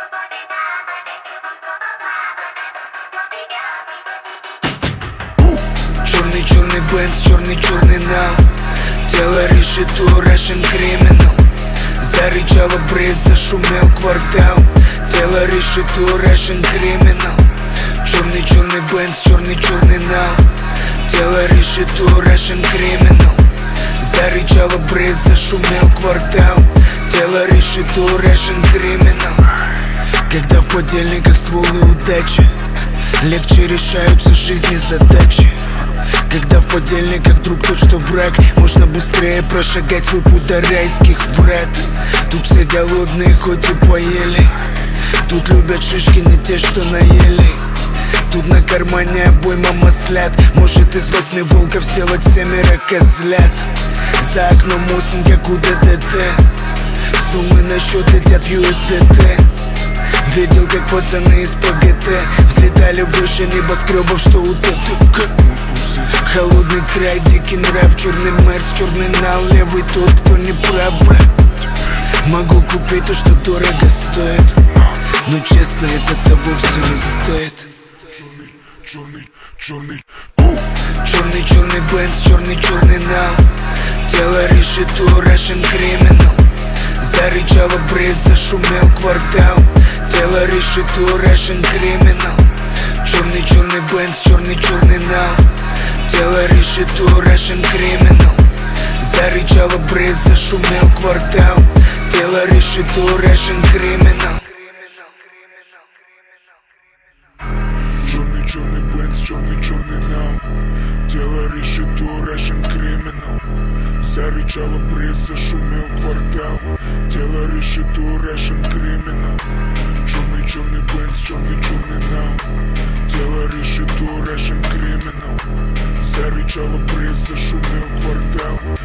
Черный Бенц, черный нам. Тело решето, Russian Criminal. Зарычала бриз, зашумел квартал. Тело решето, Russian Criminal. Черный Бенц, черный нам. Тело решето, Russian Criminal. Зарычала бриз, зашумел квартал. Тело решето, Russian Criminal. Когда в подельниках стволы удачи, легче решаются жизни задачи. Когда в подельниках друг тот, что враг, можно быстрее прошагать свой путь до райских врат. Тут все голодные, хоть и поели. Тут любят шишки не те, что наели. Тут на кармане обойма маслят. Может из 8 волков сделать 7 козлят. За окном осень, как у ДДТ. Суммы на счет летят USDT. Видел, как пацаны из ПГТ взлетали выше небоскребов, что у ТТК. Холодный край, дикий нрав, черный Мерс, черный нал, левый тот, кто не прав, брат. Могу купить то, что дорого стоит, но честно, это того все не стоит. Черный Бенц, черный нам. Тело решето, Russian Criminal. Зарычала бриз, зашумел квартал. Тело решето, Russian Criminal. Черный Бенц, черный нам. Тело решето, Russian Criminal. Зарычала бриз, зашумел квартал. Тело решето, Russian Criminal. Черный Бенц, черный нам. Тело решето, Russian Criminal. Зарычала бриз, зашумел квартал. Тело решето, Russian Criminal. Черный Бенц, черный нам. Тело решето, Russian Criminal. Зарычала бриз, зашумел квартал.